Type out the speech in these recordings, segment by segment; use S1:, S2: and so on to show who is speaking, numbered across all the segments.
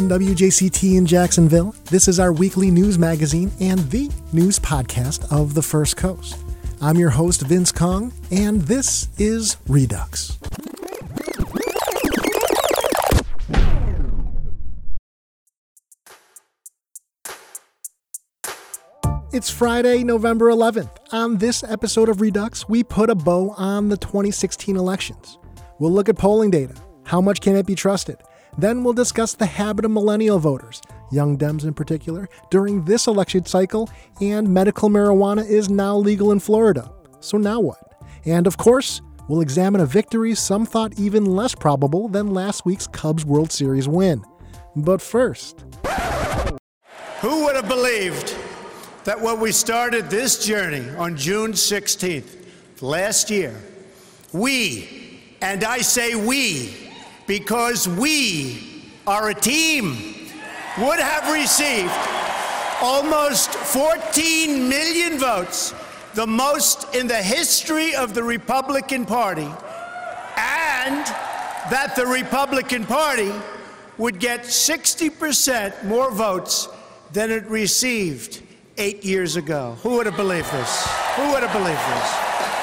S1: From WJCT in Jacksonville, this is our weekly news magazine and the news podcast of the First Coast. I'm your host, Vince Kong, and this is Redux. It's Friday, November 11th. On this episode of Redux, we put a bow on the 2016 elections. We'll look at polling data. How much can it be trusted? Then we'll discuss the habit of millennial voters, young Dems in particular, during this election cycle, and medical marijuana is now legal in Florida. So now what? And of course, we'll examine a victory some thought even less probable than last week's Cubs World Series win. But first...
S2: Who would have believed that when we started this journey on June 16th last year, we, and I say we, because we are a team, would have received almost 14 million votes, the most in the history of the Republican Party, and that the Republican Party would get 60% more votes than it received 8 years ago. Who would have believed this? Who would have believed this?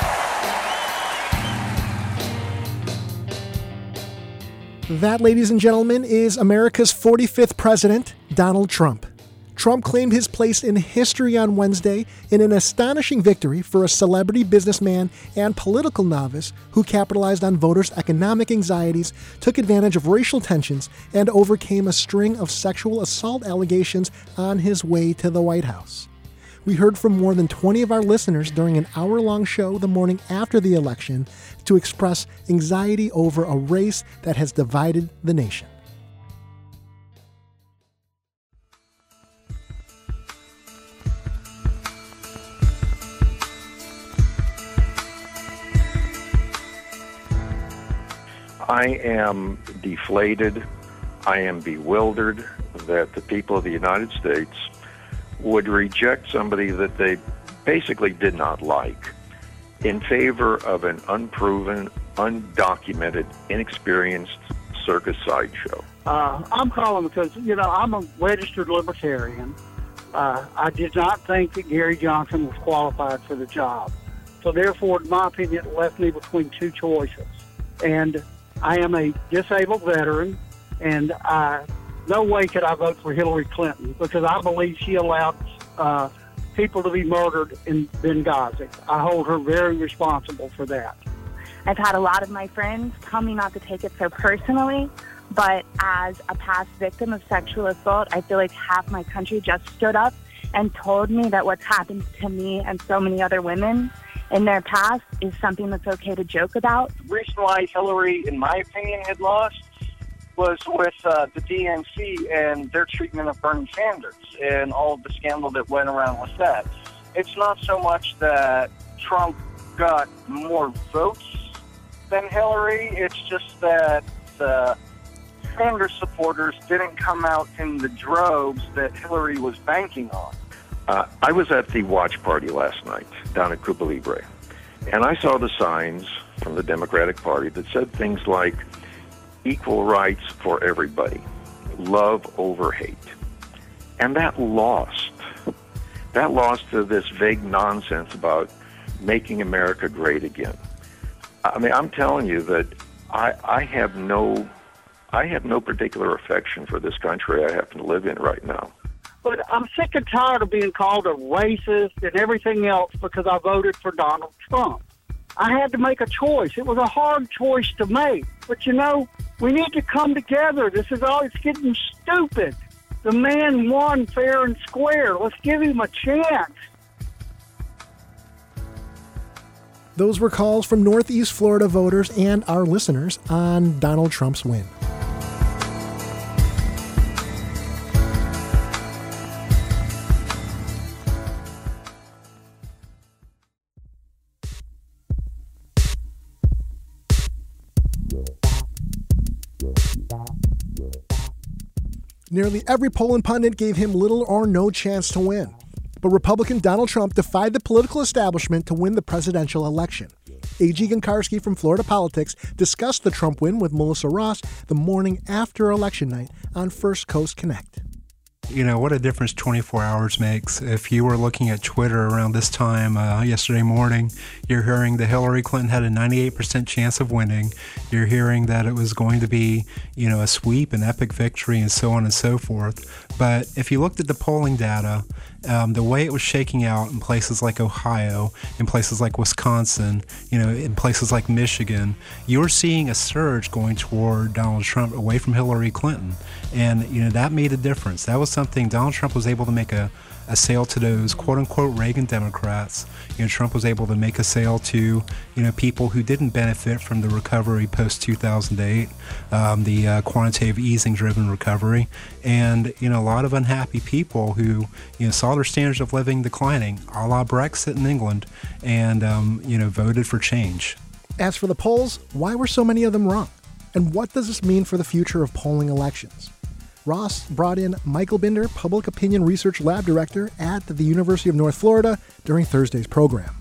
S1: That, ladies and gentlemen, is America's 45th president, Donald Trump. Trump claimed his place in history on Wednesday in an astonishing victory for a celebrity businessman and political novice who capitalized on voters' economic anxieties, took advantage of racial tensions, and overcame a string of sexual assault allegations on his way to the White House. We heard from more than 20 of our listeners during an hour-long show the morning after the election to express anxiety over a race that has divided the nation.
S3: I am deflated, I am bewildered that the people of the United States would reject somebody that they basically did not like in favor of an unproven, undocumented, inexperienced circus sideshow.
S4: I'm calling because, I'm a registered libertarian. I did not think that Gary Johnson was qualified for the job. So therefore, in my opinion, it left me between two choices. And I am a disabled veteran, and no way could I vote for Hillary Clinton because I believe she allowed people to be murdered in Benghazi. I hold her very responsible for that.
S5: I've had a lot of my friends tell me not to take it so personally, but as a past victim of sexual assault, I feel like half my country just stood up and told me that what's happened to me and so many other women in their past is something that's okay to joke about.
S6: The reason why Hillary, in my opinion, had lost was with the DNC and their treatment of Bernie Sanders and all of the scandal that went around with that. It's not so much that Trump got more votes than Hillary, it's just that the Sanders supporters didn't come out in the droves that Hillary was banking on.
S3: I was at the watch party last night down at Cuba Libre, and I saw the signs from the Democratic Party that said things like equal rights for everybody, love over hate. And that lost to this vague nonsense about making America great again. I mean, I'm telling you that I have no particular affection for this country I happen to live in right now.
S4: But I'm sick and tired of being called a racist and everything else because I voted for Donald Trump. I had to make a choice. It was a hard choice to make. But, we need to come together. It's getting stupid. The man won fair and square. Let's give him a chance.
S1: Those were calls from Northeast Florida voters and our listeners on Donald Trump's win. Nearly every poll and pundit gave him little or no chance to win. But Republican Donald Trump defied the political establishment to win the presidential election. A.G. Gankarski from Florida Politics discussed the Trump win with Melissa Ross the morning after election night on First Coast Connect.
S7: You know, what a difference 24 hours makes. If you were looking at Twitter around this time yesterday morning, you're hearing that Hillary Clinton had a 98% chance of winning. You're hearing that it was going to be, a sweep, an epic victory, and so on and so forth. But if you looked at the polling data, the way it was shaking out in places like Ohio, in places like Wisconsin, in places like Michigan, you're seeing a surge going toward Donald Trump away from Hillary Clinton. And, that made a difference. That was something Donald Trump was able to make a sale to those quote-unquote Reagan Democrats. Trump was able to make a sale to, people who didn't benefit from the recovery post-2008, the quantitative easing-driven recovery, and, a lot of unhappy people who, saw their standards of living declining, a la Brexit in England, and, voted for change.
S1: As for the polls, why were so many of them wrong? And what does this mean for the future of polling elections? Ross brought in Michael Binder, Public Opinion Research Lab Director at the University of North Florida, during Thursday's program.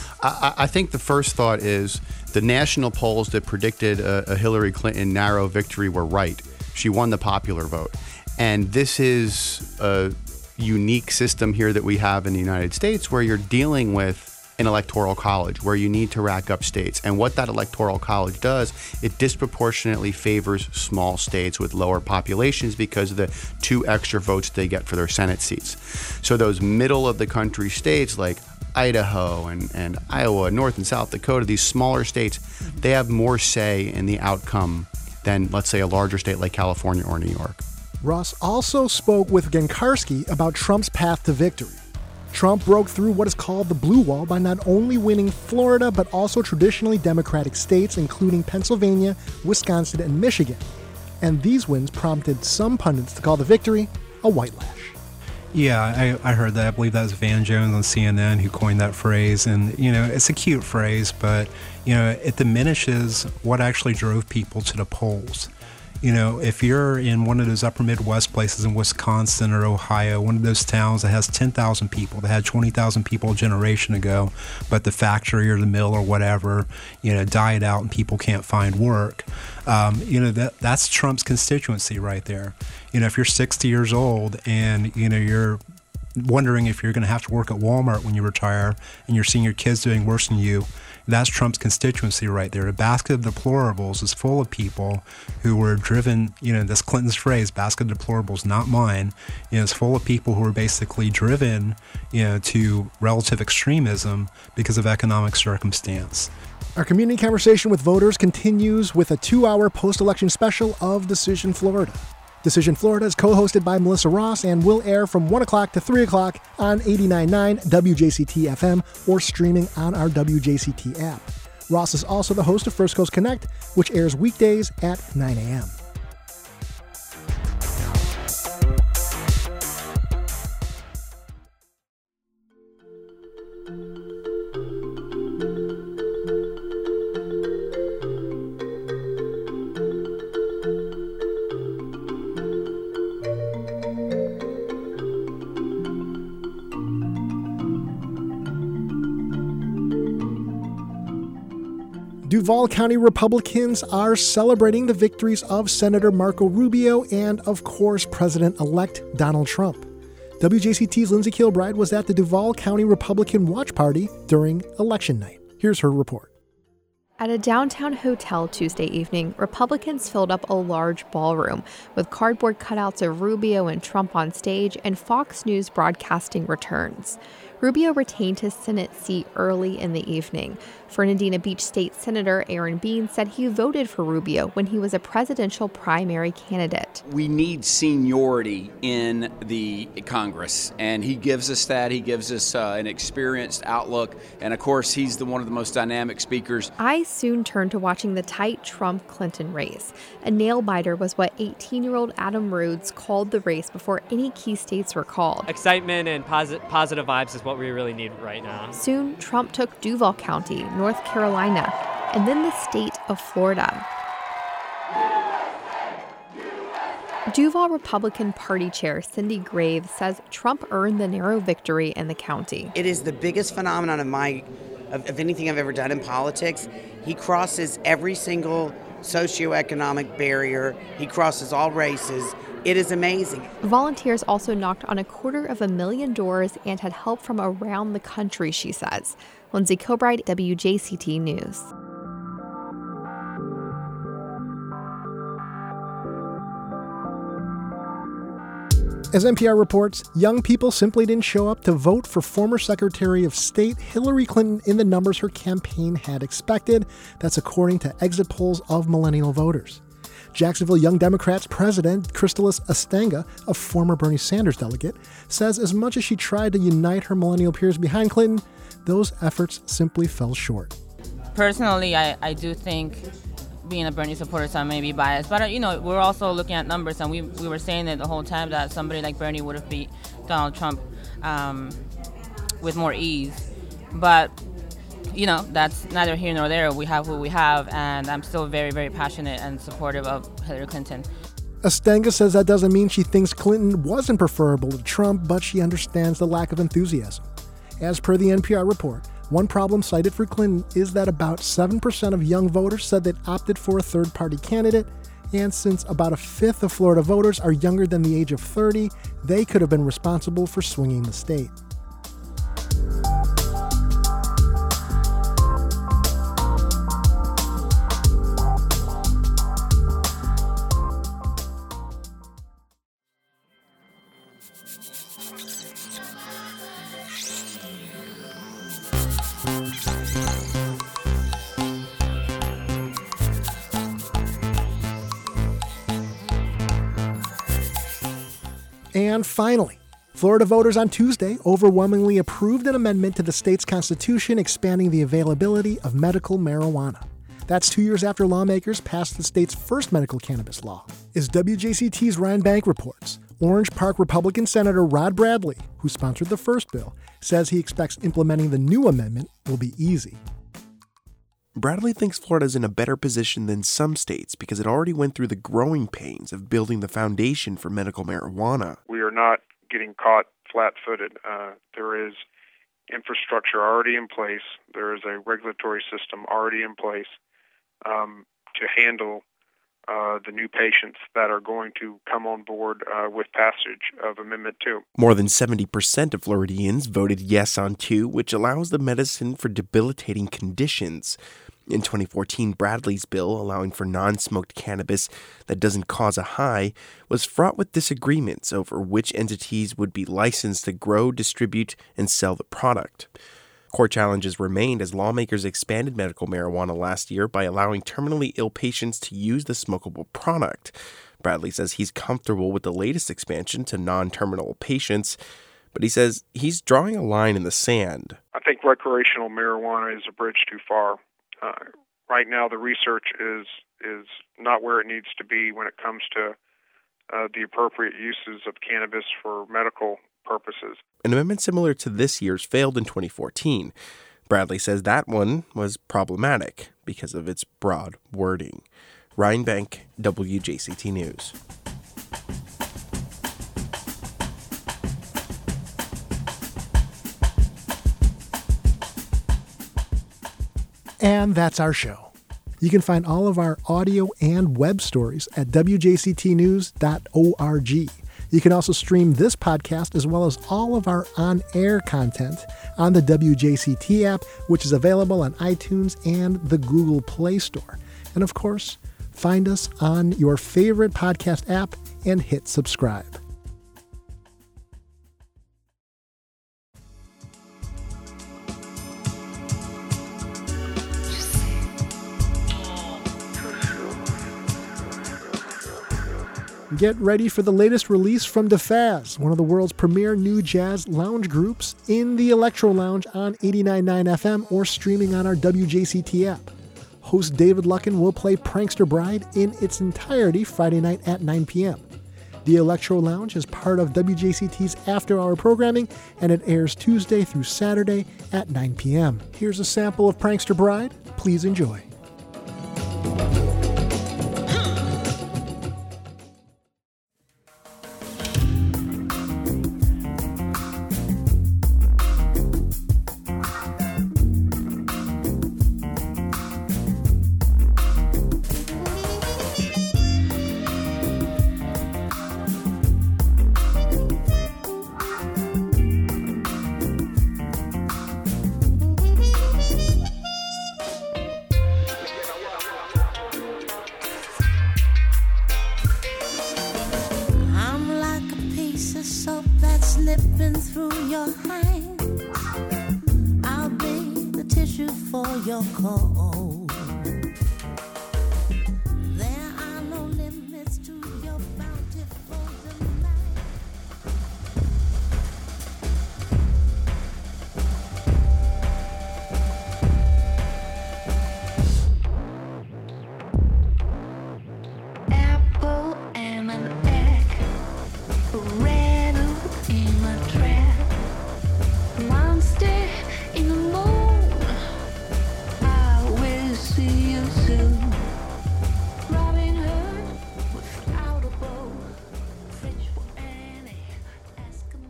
S8: I think the first thought is the national polls that predicted a Hillary Clinton narrow victory were right. She won the popular vote. And this is a unique system here that we have in the United States where you're dealing with an electoral college where you need to rack up states. And what that electoral college does, it disproportionately favors small states with lower populations because of the 2 extra votes they get for their Senate seats. So those middle of the country states like Idaho and Iowa, North and South Dakota, these smaller states, they have more say in the outcome than, let's say, a larger state like California or New York.
S1: Ross also spoke with Gankarski about Trump's path to victory. Trump broke through what is called the blue wall by not only winning Florida, but also traditionally Democratic states, including Pennsylvania, Wisconsin, and Michigan. And these wins prompted some pundits to call the victory a white lash.
S7: Yeah, I heard that. I believe that was Van Jones on CNN who coined that phrase. And, it's a cute phrase, but, it diminishes what actually drove people to the polls. If you're in one of those upper Midwest places in Wisconsin or Ohio, one of those towns that has 10,000 people, that had 20,000 people a generation ago, but the factory or the mill or whatever, died out and people can't find work, that's Trump's constituency right there. If you're 60 years old and, you're wondering if you're going to have to work at Walmart when you retire and you're seeing your kids doing worse than you, that's Trump's constituency right there. A basket of deplorables is full of people who were driven, this Clinton's phrase, basket of deplorables, not mine, it's full of people who were basically driven, to relative extremism because of economic circumstance.
S1: Our community conversation with voters continues with a 2-hour post-election special of Decision Florida. Decision Florida is co-hosted by Melissa Ross and will air from 1 o'clock to 3 o'clock on 89.9 WJCT-FM or streaming on our WJCT app. Ross is also the host of First Coast Connect, which airs weekdays at 9 a.m. Duval County Republicans are celebrating the victories of Senator Marco Rubio and, of course, President-elect Donald Trump. WJCT's Lindsay Kilbride was at the Duval County Republican Watch Party during election night. Here's her report.
S9: At a downtown hotel Tuesday evening, Republicans filled up a large ballroom with cardboard cutouts of Rubio and Trump on stage, and Fox News broadcasting returns. Rubio retained his Senate seat early in the evening. Fernandina Beach State Senator Aaron Bean said he voted for Rubio when he was a presidential primary candidate.
S10: We need seniority in the Congress, and he gives us that. He gives us an experienced outlook, and of course, he's one of the most dynamic speakers.
S9: I soon turned to watching the tight Trump-Clinton race. A nail-biter was what 18-year-old Adam Rhodes called the race before any key states were called.
S11: Excitement and positive vibes is what we really need right now.
S9: Soon, Trump took Duval County, North Carolina, and then the state of Florida. Duval Republican Party Chair Cindy Graves says Trump earned the narrow victory in the county.
S12: It is the biggest phenomenon of my of anything I've ever done in politics. He crosses every single socioeconomic barrier. He crosses all races. It is amazing.
S9: Volunteers also knocked on 250,000 doors and had help from around the country, she says. Lindsay Kilbride, WJCT News.
S1: As NPR reports, young people simply didn't show up to vote for former Secretary of State Hillary Clinton in the numbers her campaign had expected. That's according to exit polls of millennial voters. Jacksonville Young Democrats President Crystallis Estenga, a former Bernie Sanders delegate, says as much as she tried to unite her millennial peers behind Clinton, those efforts simply fell short.
S13: Personally, I do think being a Bernie supporter, so I may be biased, but we're also looking at numbers, and we were saying that the whole time that somebody like Bernie would have beat Donald Trump with more ease. But that's neither here nor there. We have who we have, and I'm still very, very passionate and supportive of Hillary Clinton.
S1: Estenga says that doesn't mean she thinks Clinton wasn't preferable to Trump, but she understands the lack of enthusiasm. As per the NPR report, one problem cited for Clinton is that about 7% of young voters said they'd opted for a third-party candidate, and since about a fifth of Florida voters are younger than the age of 30, they could have been responsible for swinging the state. And finally, Florida voters on Tuesday overwhelmingly approved an amendment to the state's constitution expanding the availability of medical marijuana. That's 2 years after lawmakers passed the state's first medical cannabis law. As WJCT's Ryan Bank reports, Orange Park Republican Senator Rod Bradley, who sponsored the first bill, says he expects implementing the new amendment will be easy.
S14: Bradley thinks Florida is in a better position than some states because it already went through the growing pains of building the foundation for medical marijuana.
S15: We are not getting caught flat-footed. There is infrastructure already in place. There is a regulatory system already in place to handle the new patients that are going to come on board with passage of Amendment 2.
S14: More than 70% of Floridians voted yes on 2, which allows the medicine for debilitating conditions. In 2014, Bradley's bill, allowing for non-smoked cannabis that doesn't cause a high, was fraught with disagreements over which entities would be licensed to grow, distribute, and sell the product. Court challenges remained as lawmakers expanded medical marijuana last year by allowing terminally ill patients to use the smokable product. Bradley says he's comfortable with the latest expansion to non-terminal patients, but he says he's drawing a line in the sand.
S15: I think recreational marijuana is a bridge too far. Right now, the research is not where it needs to be when it comes to the appropriate uses of cannabis for medical purposes.
S14: An amendment similar to this year's failed in 2014. Bradley says that one was problematic because of its broad wording. Ryan Bank, WJCT News.
S1: And that's our show. You can find all of our audio and web stories at wjctnews.org. You can also stream this podcast as well as all of our on-air content on the WJCT app, which is available on iTunes and the Google Play Store. And of course, find us on your favorite podcast app and hit subscribe. Get ready for the latest release from DeFaz, one of the world's premier new jazz lounge groups, in the Electro Lounge on 89.9 FM or streaming on our WJCT app. Host David Luckin will play Prankster Bride in its entirety Friday night at 9 p.m. The Electro Lounge is part of WJCT's after-hour programming, and it airs Tuesday through Saturday at 9 p.m. Here's a sample of Prankster Bride. Please enjoy.
S16: your call. There are no limits to your bountiful delight.
S17: Apple and an egg, rattle in a trap, monster in the moon. I will see you soon. Robin Hood without a bow, French for Annie, Eskimo.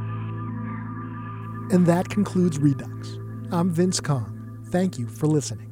S1: And that concludes Redux. I'm Vince Kong. Thank you for listening.